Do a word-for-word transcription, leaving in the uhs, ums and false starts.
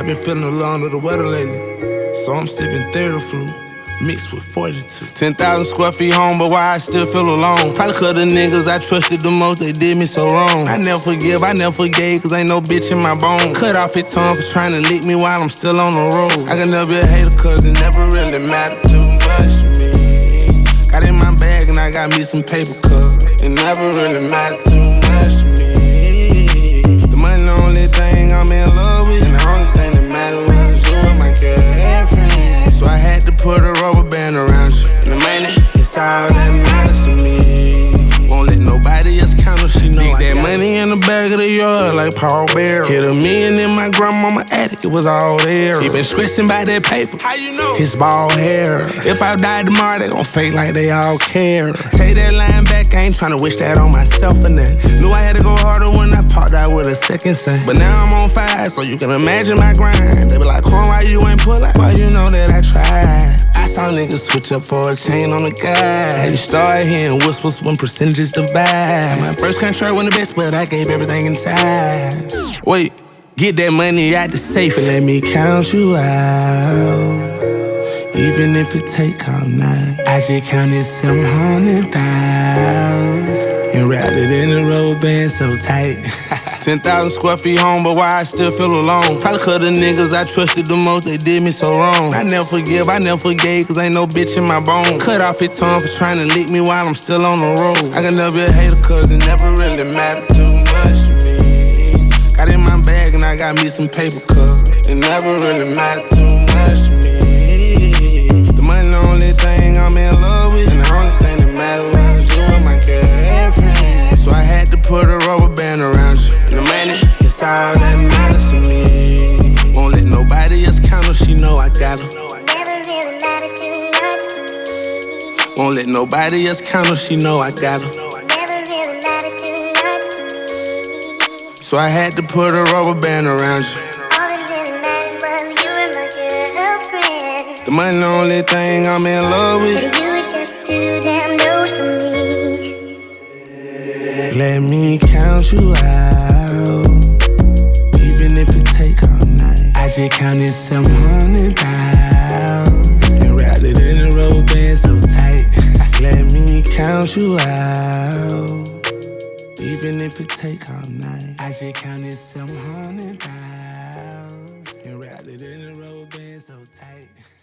I've been feeling a little under the weather lately, so I'm sipping Theraflu mixed with forty-two. ten thousand square feet home, but why I still feel alone? Probably cause the niggas I trusted the most, they did me so wrong. I never forgive, I never forgave, cause ain't no bitch in my bone. Cut off his tongue for trying to lick me while I'm still on the road. I can never be a hater cause it never really mattered too much to me. Got in my bag and I got me some paper cause it never really mattered too much to me. The money the only thing I'm in love with, and the only thing that mattered was you and my girlfriend. So I had to put a rubber band around you. And the money, it's all that matters to me. Won't let nobody else count her, she know I that money in the back of the yard like Paul Bear. Hit a million in my grandmama attic, it was all there. He been stressing by that paper, how you know? His bald hair. If I die tomorrow, they gon' fake like they all care. Take that line back, I ain't tryna wish that on myself or nothing. Knew I had to go harder when I popped out with a second son. But now I'm on fire, so you can imagine my grind. They be like, Quan, why you ain't pull out? Why you know that I tried? I saw niggas switch up for a chain on the guy. You start hearing whispers when percentages divide. My first contract wasn't the best, but I gave everything inside. Wait, get that money out the safe and let me count you out. Even if it take all night, I just counted seven hundred thousand and wrapped it in a rubber band so tight. ten thousand square feet home, but why I still feel alone? Probably cause the niggas I trusted the most, they did me so wrong. I never forgive, I never forgave, cause ain't no bitch in my bone. Cut off his tongue for trying to lick me while I'm still on the road. I can never be a hater cause it never really mattered too much to me. Got in my bag and I got me some paper cause it never really mattered too much to me. The money the only thing I'm in love with, and the only thing that mattered was you and my girlfriend. So I had to put a rubber band around you. The money, it's all that matters to me. Won't let nobody else count her, she know I got her. Never really mattered too much to me. Won't let nobody else count her, she know I got her. Never really mattered too much to me. So I had to put a rubber band around you. All that really mattered was you and my girlfriend. The money the only thing I'm in love with. But you were just too damn dope for me. Let me count you out. Even if it take all night, I just counted seven hundred thousand and wrapped it in a rubber band so tight. Let me count you out. Even if it take all night, I just counted seven hundred thousand and wrapped it in a rubber band so tight.